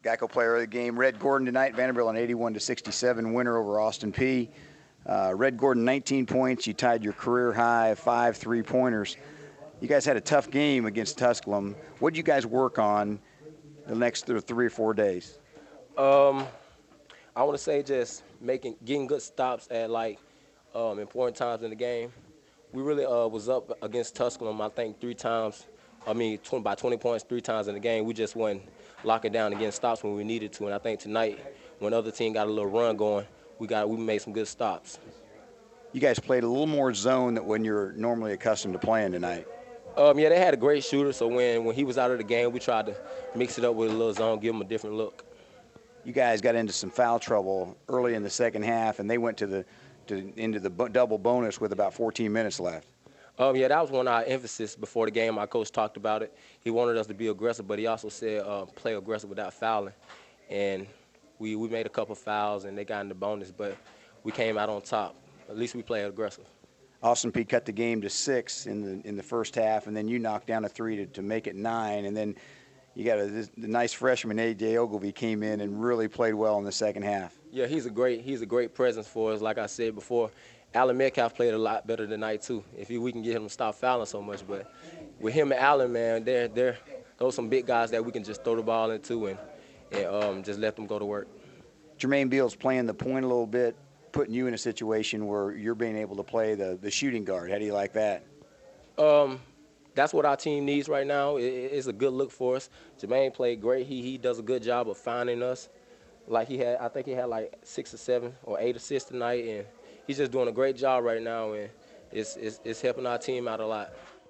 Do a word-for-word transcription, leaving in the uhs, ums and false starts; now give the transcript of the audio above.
Geico Player of the Game, Red Gordon tonight. Vanderbilt an eighty-one to sixty-seven winner over Austin Peay. Uh, Red Gordon, nineteen points. You tied your career high of five three-pointers. You guys had a tough game against Tusculum. What did you guys work on the next th- three or four days? Um, I want to say just making, getting good stops at like um, important times in the game. We really uh, was up against Tusculum, I think, three times. I mean, twenty, by twenty points three times in the game. We just wasn't locking down and getting stops when we needed to. And I think tonight, when the other team got a little run going, we got we made some good stops. You guys played a little more zone than when you're normally accustomed to playing tonight. Um, yeah, they had a great shooter, so when, when he was out of the game, we tried to mix it up with a little zone, give him a different look. You guys got into some foul trouble early in the second half, and they went to the to, into the bu- double bonus with about fourteen minutes left. Um, yeah, that was one of our emphasis before the game. Our coach talked about it. He wanted us to be aggressive, but he also said uh, play aggressive without fouling. And we, we made a couple fouls, and they got in the bonus, but we came out on top. At least we played aggressive. Austin Peay cut the game to six in the in the first half, and then you knocked down a three to, to make it nine. And then you got a this, the nice freshman A J Ogilvy came in and really played well in the second half. Yeah, he's a great he's a great presence for us. Like I said before, Allen Metcalf played a lot better tonight too. If he, we can get him to stop fouling so much, but with him and Allen, man, they're they're those some big guys that we can just throw the ball into and and um, just let them go to work. Jermaine Beals playing the point a little bit, putting you in a situation where you're being able to play the, the shooting guard. How do you like that? Um, that's what our team needs right now. It, it's a good look for us. Jermaine played great. He he does a good job of finding us. Like he had, I think he had like six or seven or eight assists tonight, and he's just doing a great job right now, and it's it's, it's helping our team out a lot.